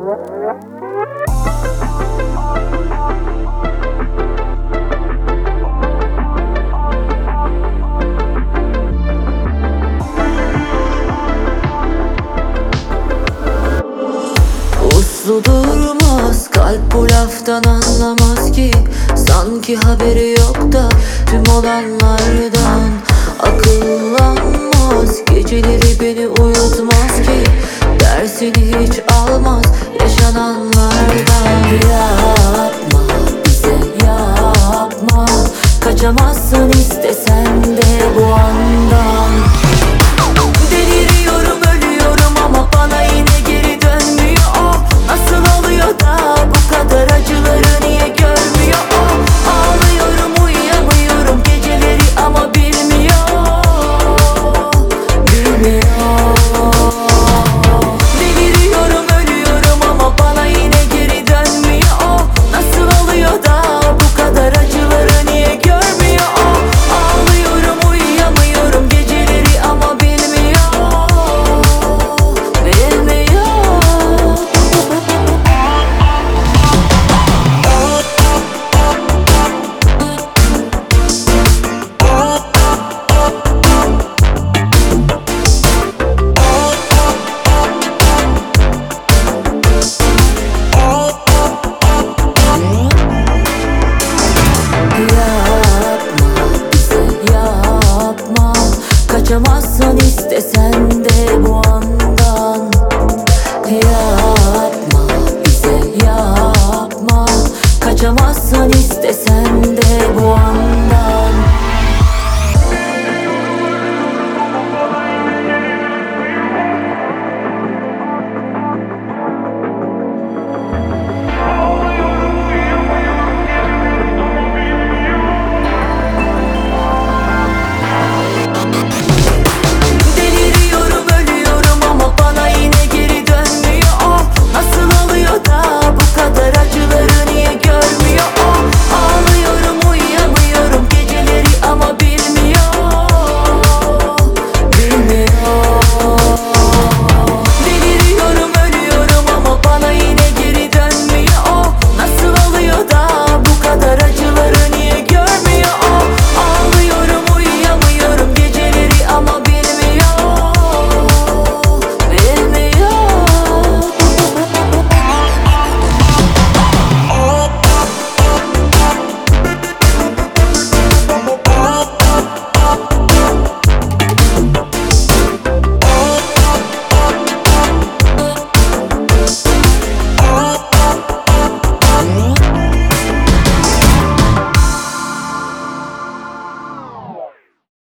Uslu durmaz, kalp bu laftan anlamaz ki. Sanki haberi yok da tüm olanlardan akıllanmaz. Geceleri beni uyutmaz ki, dersini hiç almaz yaşananlardan. Yapma bize yapma, kaçamazsın istesen de bu andan. Deliriyorum, ölüyorum ama bana yine geri dönmüyor o. Nasıl oluyor da bu kadar acıları niye görmüyor o? Ağlıyorum, uyuyamıyorum geceleri ama bilmiyor, bilmiyor. Deliriyorum, ölüyorum ama bana yine geri dönmüyor o. Nasıl oluyor da bu kadar acıları niye görmüyor o? Ağlıyorum, uyuyamıyorum geceleri ama bilmiyor, bilmiyor. Yapma, kaçamazsın istesen de bu andan.